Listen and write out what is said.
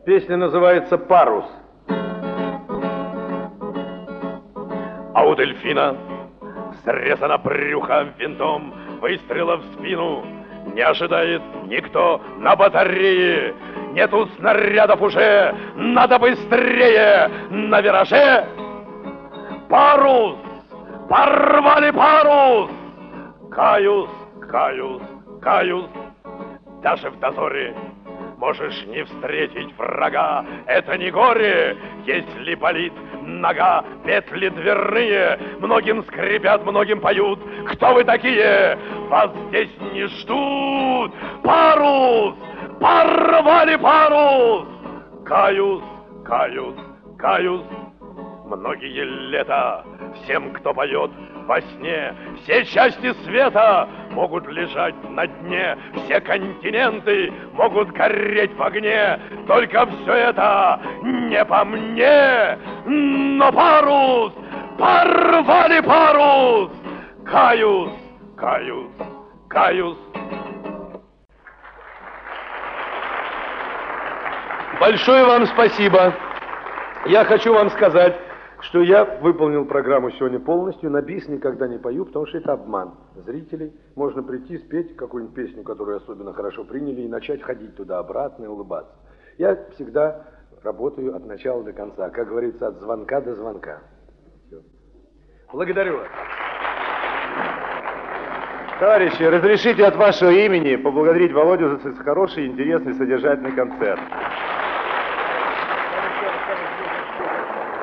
Песня называется «Парус». А у дельфина срезано брюхо винтом, выстрела в спину не ожидает никто на батарее. Нету снарядов уже, надо быстрее на вираже. Парус! Порвали парус! Каюсь, каюсь, каюсь. Даже в дозоре можешь не встретить врага. Это не горе, если болит нога. Петли дверные многим скрипят, многим поют. Кто вы такие? Вас здесь не ждут. Парус! Порвали парус! Каюсь, каюсь, каюсь. Многие лета всем, кто поет во сне, все части света могут лежать на дне, все континенты могут гореть в огне. Только все это не по мне, но парус! Порвали парус! Каюсь, каюсь, каюсь. Большое вам спасибо. Я хочу вам сказать, что я выполнил программу сегодня полностью, на бис никогда не пою, потому что это обман зрителей. Можно прийти, спеть какую-нибудь песню, которую особенно хорошо приняли, и начать ходить туда-обратно и улыбаться. Я всегда работаю от начала до конца, как говорится, от звонка до звонка. Все. Благодарю вас. Товарищи, разрешите от вашего имени поблагодарить Володю за хороший, интересный, содержательный концерт.